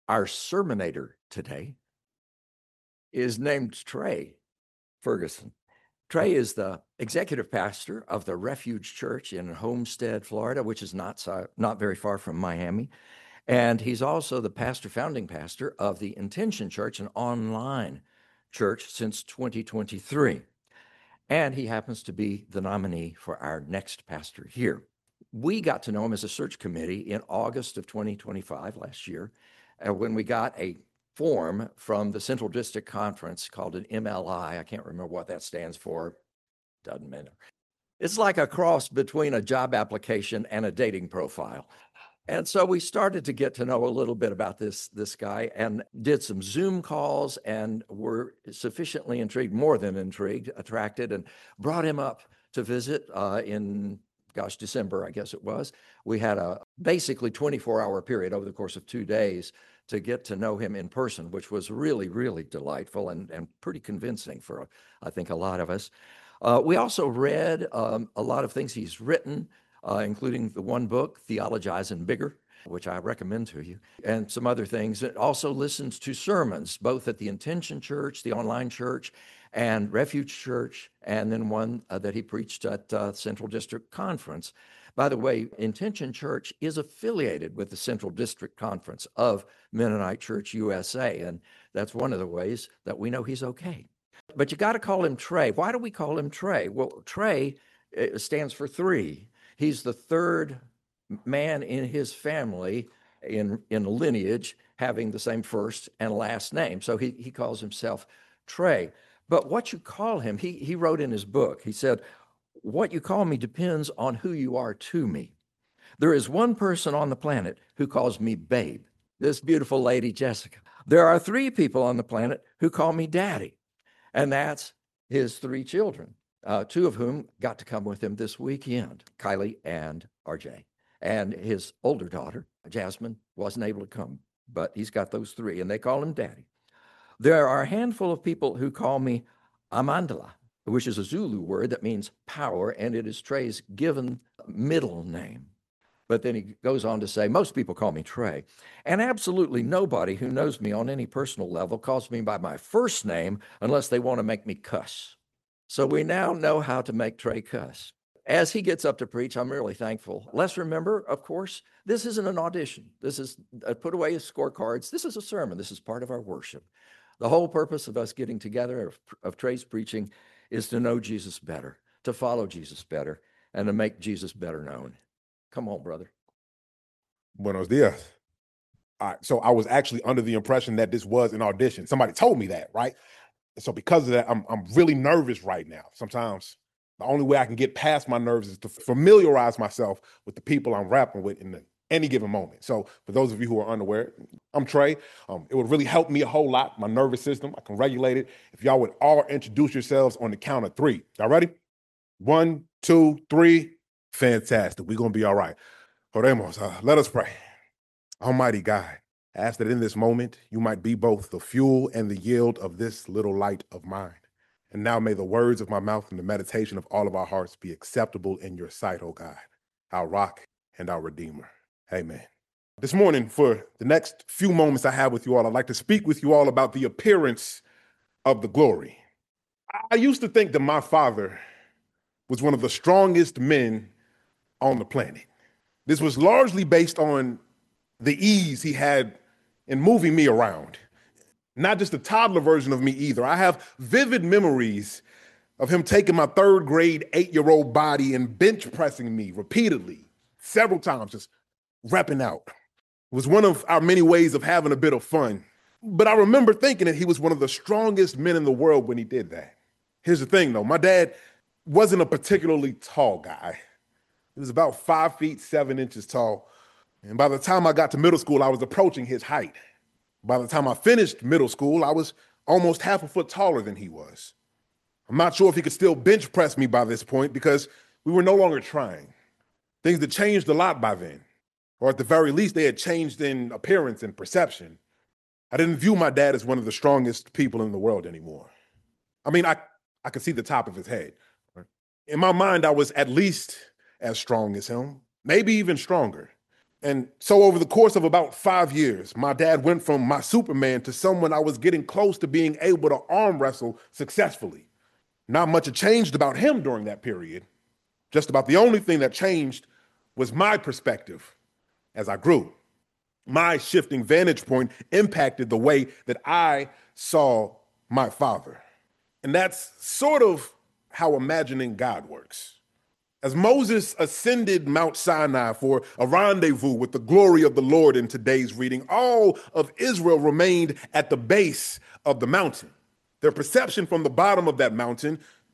Our sermonator today is named Trey Ferguson. Trey is the executive pastor of the Refuge Church in Homestead, Florida, which is not very far from Miami. And he's also the founding pastor of the Intention Church, an online church since 2023. And he happens to be the nominee for our next pastor here. We got to know him as a search committee in August of 2025, last year, when we got a form from the Central District Conference called an MLI. I can't remember what that stands for. Doesn't matter. It's like a cross between a job application and a dating profile. And so we started to get to know a little bit about this guy and did some Zoom calls and were sufficiently intrigued, more than intrigued, attracted, and brought him up to visit in December, I guess it was. We had a basically 24-hour period over the course of 2 days to get to know him in person, which was really, really delightful and pretty convincing for, I think, a lot of us. We also read a lot of things he's written, including the one book, Theologizing Bigger, which I recommend to you, and some other things. It also listens to sermons, both at the Intention Church, the online church, and Refuge Church, and then one that he preached at Central District Conference. By the way, Intention Church is affiliated with the Central District Conference of Mennonite Church USA, and that's one of the ways that we know he's okay. But you got to call him Trey. Why do we call him Trey? Well, Trey stands for three. He's the third man in his family in lineage having the same first and last name. So he calls himself Trey. But what you call him, he wrote in his book, he said, "What you call me depends on who you are to me. There is one person on the planet who calls me babe, this beautiful lady, Jessica. There are three people on the planet who call me daddy, and that's his three children, two of whom got to come with him this weekend, Kylie and RJ. And his older daughter, Jasmine, wasn't able to come, but he's got those three, and they call him daddy. There are a handful of people who call me Amandla, which is a Zulu word that means power, and it is Trey's given middle name." But then he goes on to say, "Most people call me Trey, and absolutely nobody who knows me on any personal level calls me by my first name unless they want to make me cuss." So we now know how to make Trey cuss. As he gets up to preach, I'm really thankful. Let's remember, of course, this isn't an audition. This is put away his scorecards. This is a sermon. This is part of our worship. The whole purpose of us getting together, of Trey's preaching, is to know Jesus better, to follow Jesus better, and to make Jesus better known. Come on, brother. Buenos dias. All right, so I was actually under the impression that this was an audition. Somebody told me that, right? So because of that, I'm really nervous right now. Sometimes the only way I can get past my nerves is to familiarize myself with the people I'm rapping with in any given moment. So for those of you who are unaware, I'm Trey. It would really help me a whole lot, my nervous system. I can regulate it. If y'all would all introduce yourselves on the count of three. Y'all ready? 1, 2, 3. Fantastic. We're going to be all right. Oremos. Let us pray. Almighty God, I ask that in this moment, you might be both the fuel and the yield of this little light of mine. And now may the words of my mouth and the meditation of all of our hearts be acceptable in your sight, O God, our rock and our redeemer. Amen. This morning, for the next few moments I have with you all, I'd like to speak with you all about the appearance of the glory. I used to think that my father was one of the strongest men on the planet. This was largely based on the ease he had in moving me around. Not just the toddler version of me either. I have vivid memories of him taking my third grade 8-year-old body and bench pressing me repeatedly, several times, just repping out. It was one of our many ways of having a bit of fun. But I remember thinking that he was one of the strongest men in the world when he did that. Here's the thing though, my dad wasn't a particularly tall guy. He was about 5 feet 7 inches tall. And by the time I got to middle school, I was approaching his height. By the time I finished middle school, I was almost half a foot taller than he was. I'm not sure if he could still bench press me by this point because we were no longer trying. Things had changed a lot by then, or at the very least, they had changed in appearance and perception. I didn't view my dad as one of the strongest people in the world anymore. I mean, I could see the top of his head. In my mind, I was at least as strong as him, maybe even stronger. And so over the course of about 5 years, my dad went from my Superman to someone I was getting close to being able to arm wrestle successfully. Not much had changed about him during that period. Just about the only thing that changed was my perspective as I grew. My shifting vantage point impacted the way that I saw my father. And that's sort of how imagining God works. As Moses ascended Mount Sinai for a rendezvous with the glory of the Lord in today's reading, all of Israel remained at the base of the mountain. Their perception from the bottom of that mountain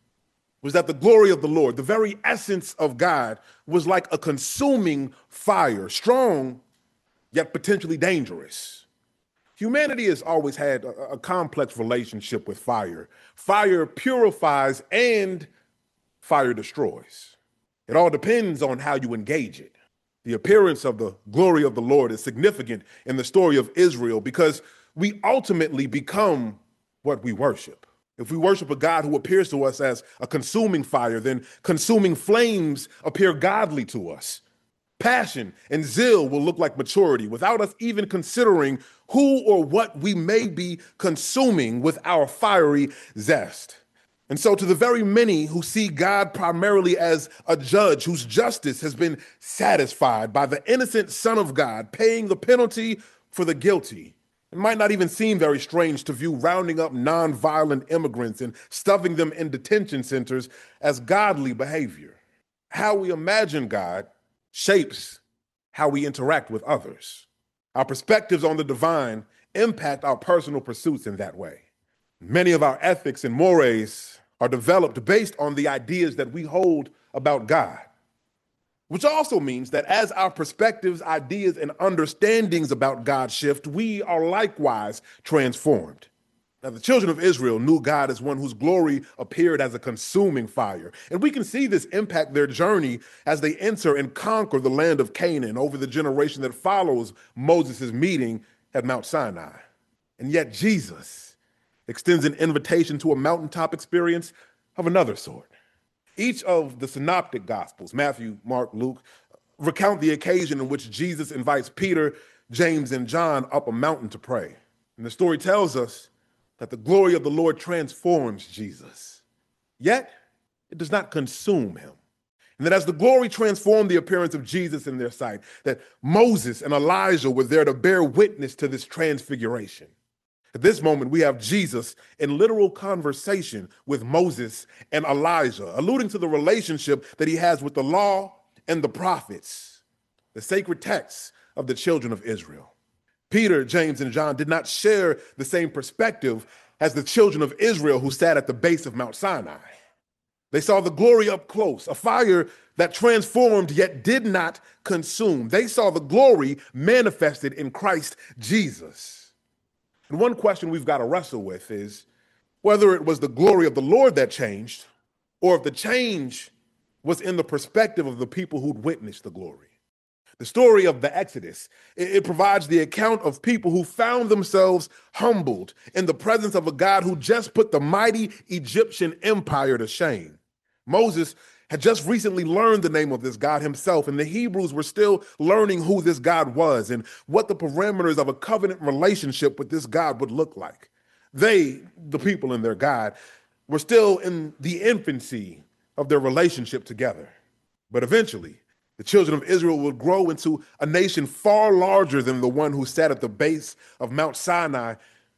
was that the glory of the Lord, the very essence of God, was like a consuming fire, strong yet potentially dangerous. Humanity has always had a complex relationship with fire. Fire purifies and fire destroys. It all depends on how you engage it. The appearance of the glory of the Lord is significant in the story of Israel because we ultimately become what we worship. If we worship a God who appears to us as a consuming fire, then consuming flames appear godly to us. Passion and zeal will look like maturity without us even considering who or what we may be consuming with our fiery zest. And so, to the very many who see God primarily as a judge whose justice has been satisfied by the innocent Son of God paying the penalty for the guilty, it might not even seem very strange to view rounding up nonviolent immigrants and stuffing them in detention centers as godly behavior. How we imagine God shapes how we interact with others. Our perspectives on the divine impact our personal pursuits in that way. Many of our ethics and mores are developed based on the ideas that we hold about God, which also means that as our perspectives, ideas, and understandings about God shift, we are likewise transformed. Now, the children of Israel knew God as one whose glory appeared as a consuming fire. And we can see this impact their journey as they enter and conquer the land of Canaan over the generation that follows Moses' meeting at Mount Sinai. And yet Jesus extends an invitation to a mountaintop experience of another sort. Each of the synoptic gospels, Matthew, Mark, Luke, recount the occasion in which Jesus invites Peter, James, and John up a mountain to pray. And the story tells us that the glory of the Lord transforms Jesus. Yet, it does not consume him. And that as the glory transformed the appearance of Jesus in their sight, that Moses and Elijah were there to bear witness to this transfiguration. At this moment, we have Jesus in literal conversation with Moses and Elijah, alluding to the relationship that he has with the law and the prophets, the sacred texts of the children of Israel. Peter, James, and John did not share the same perspective as the children of Israel who sat at the base of Mount Sinai. They saw the glory up close, a fire that transformed yet did not consume. They saw the glory manifested in Christ Jesus. And one question we've got to wrestle with is whether it was the glory of the Lord that changed or if the change was in the perspective of the people who'd witnessed the glory. The story of the Exodus, it provides the account of people who found themselves humbled in the presence of a God who just put the mighty Egyptian empire to shame. Moses had just recently learned the name of this God himself, and the Hebrews were still learning who this God was and what the parameters of a covenant relationship with this God would look like. They, the people and their God, were still in the infancy of their relationship together. But eventually, the children of Israel would grow into a nation far larger than the one who sat at the base of Mount Sinai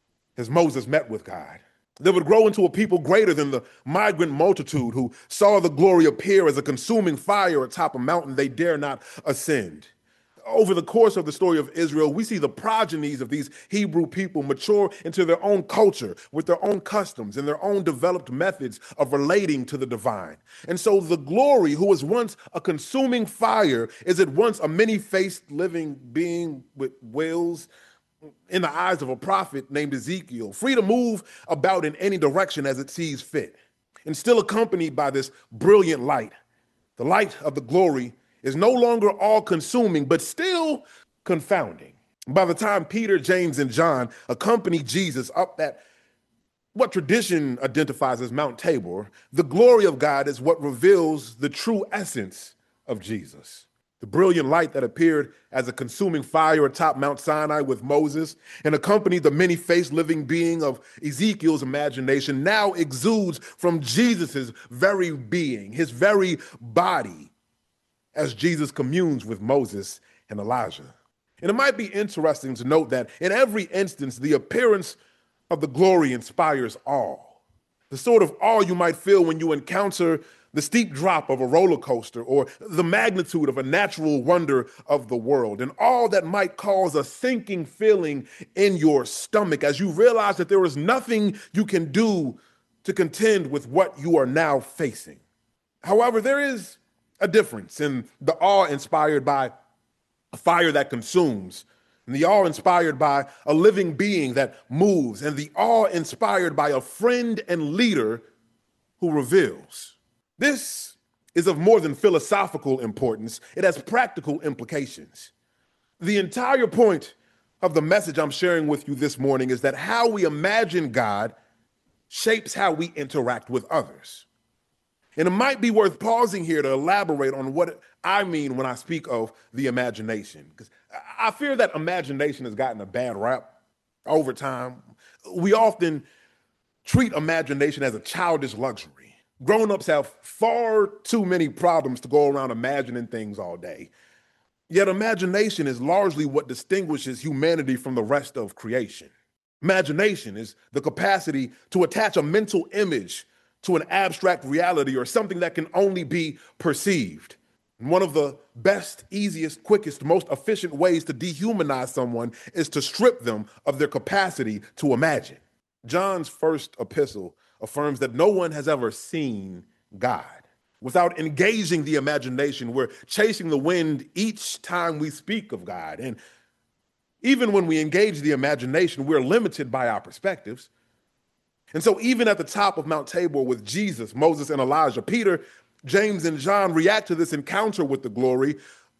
as Moses met with God. They would grow into a people greater than the migrant multitude who saw the glory appear as a consuming fire atop a mountain they dare not ascend. Over the course of the story of Israel, we see the progenies of these Hebrew people mature into their own culture with their own customs and their own developed methods of relating to the divine. And so the glory, who was once a consuming fire, is at once a many-faced living being with wings in the eyes of a prophet named Ezekiel, free to move about in any direction as it sees fit, and still accompanied by this brilliant light. The light of the glory is no longer all-consuming, but still confounding. By the time Peter, James, and John accompany Jesus up that, what tradition identifies as Mount Tabor, the glory of God is what reveals the true essence of Jesus. The brilliant light that appeared as a consuming fire atop Mount Sinai with Moses and accompanied the many-faced living being of Ezekiel's imagination now exudes from Jesus's very being, his very body, as Jesus communes with Moses and Elijah. And it might be interesting to note that in every instance, the appearance of the glory inspires awe. The sort of awe you might feel when you encounter the steep drop of a roller coaster or the magnitude of a natural wonder of the world, and all that might cause a sinking feeling in your stomach as you realize that there is nothing you can do to contend with what you are now facing. However, there is a difference in the awe inspired by a fire that consumes, and the awe inspired by a living being that moves, and the awe inspired by a friend and leader who reveals. This is of more than philosophical importance. It has practical implications. The entire point of the message I'm sharing with you this morning is that how we imagine God shapes how we interact with others. And it might be worth pausing here to elaborate on what I mean when I speak of the imagination, because I fear that imagination has gotten a bad rap over time. We often treat imagination as a childish luxury. Grown-ups have far too many problems to go around imagining things all day. Yet imagination is largely what distinguishes humanity from the rest of creation. Imagination is the capacity to attach a mental image to an abstract reality or something that can only be perceived. And one of the best, easiest, quickest, most efficient ways to dehumanize someone is to strip them of their capacity to imagine. John's first epistle affirms that no one has ever seen God. Without engaging the imagination, we're chasing the wind each time we speak of God. And even when we engage the imagination, we're limited by our perspectives. And so even at the top of Mount Tabor with Jesus, Moses, and Elijah, Peter, James, and John react to this encounter with the glory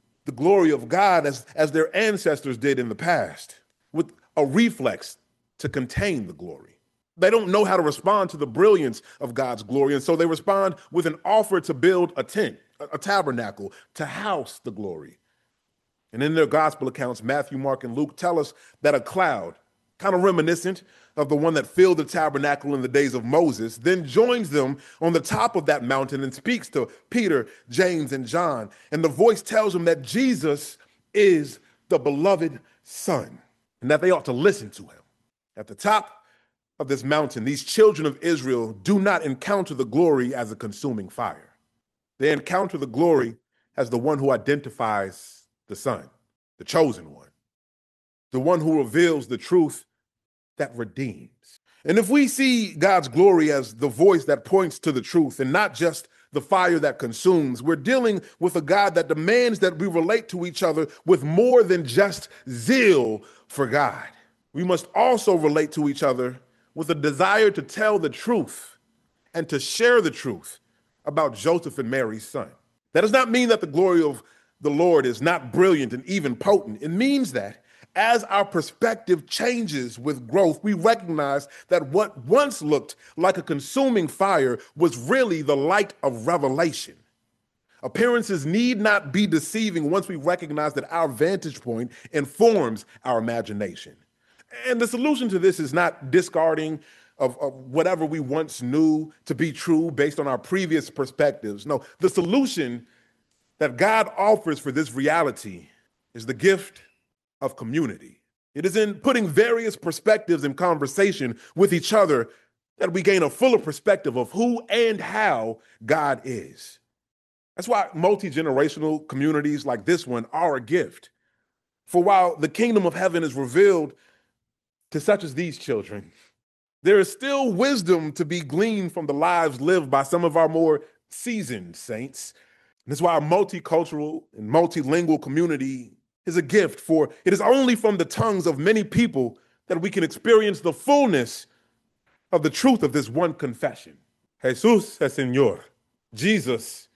of God as their ancestors did in the past, with a reflex to contain the glory. They don't know how to respond to the brilliance of God's glory, and so they respond with an offer to build a tent, a tabernacle, to house the glory. And in their gospel accounts, Matthew, Mark, and Luke tell us that a cloud, kind of reminiscent of the one that filled the tabernacle in the days of Moses, then joins them on the top of that mountain and speaks to Peter, James, and John. And the voice tells them that Jesus is the beloved Son and that they ought to listen to him. At the top of this mountain, these children of Israel do not encounter the glory as a consuming fire. They encounter the glory as the one who identifies the Son, the chosen one, the one who reveals the truth that redeems. And if we see God's glory as the voice that points to the truth and not just the fire that consumes, we're dealing with a God that demands that we relate to each other with more than just zeal for God. We must also relate to each other with a desire to tell the truth and to share the truth about Joseph and Mary's son. That does not mean that the glory of the Lord is not brilliant and even potent. It means that as our perspective changes with growth, we recognize that what once looked like a consuming fire was really the light of revelation. Appearances need not be deceiving once we recognize that our vantage point informs our imagination. And the solution to this is not discarding of whatever we once knew to be true based on our previous perspectives. No, the solution that God offers for this reality is the gift of community. It is in putting various perspectives in conversation with each other that we gain a fuller perspective of who and how God is. That's why multi-generational communities like this one are a gift. For while the kingdom of heaven is revealed to such as these children, there is still wisdom to be gleaned from the lives lived by some of our more seasoned saints. And that's why our multicultural and multilingual community is a gift, for it is only from the tongues of many people that we can experience the fullness of the truth of this one confession. Jesus es Señor. Jesus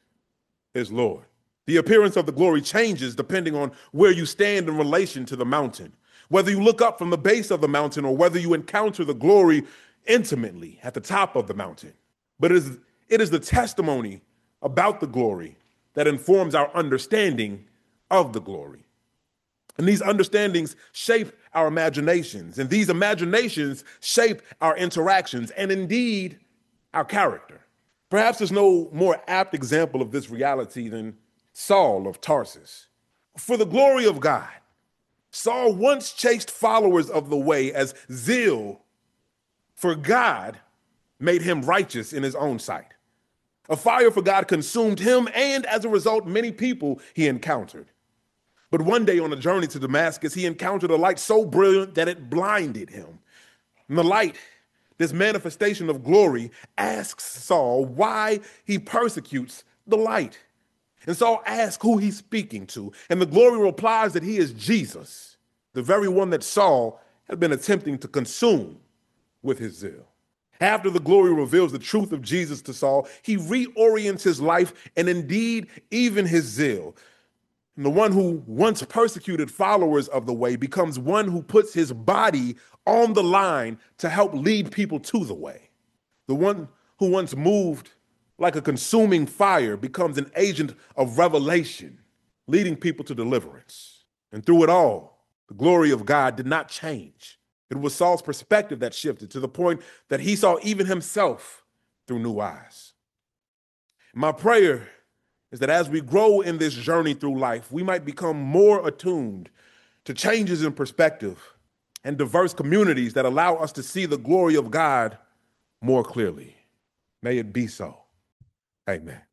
is Lord. The appearance of the glory changes depending on where you stand in relation to the mountain. Whether you look up from the base of the mountain or whether you encounter the glory intimately at the top of the mountain. But it is the testimony about the glory that informs our understanding of the glory. And these understandings shape our imaginations, and these imaginations shape our interactions, and indeed our character. Perhaps there's no more apt example of this reality than Saul of Tarsus. For the glory of God, Saul once chased followers of the way as zeal for God made him righteous in his own sight. A fire for God consumed him, and as a result, many people he encountered. But one day on a journey to Damascus, he encountered a light so brilliant that it blinded him. And the light, this manifestation of glory, asks Saul why he persecutes the light. And Saul asks who he's speaking to. And the glory replies that he is Jesus, the very one that Saul had been attempting to consume with his zeal. After the glory reveals the truth of Jesus to Saul, he reorients his life and indeed even his zeal. And the one who once persecuted followers of the way becomes one who puts his body on the line to help lead people to the way. The one who once moved like a consuming fire becomes an agent of revelation, leading people to deliverance. And through it all, the glory of God did not change. It was Saul's perspective that shifted to the point that he saw even himself through new eyes. My prayer is that as we grow in this journey through life, we might become more attuned to changes in perspective and diverse communities that allow us to see the glory of God more clearly. May it be so. Amen.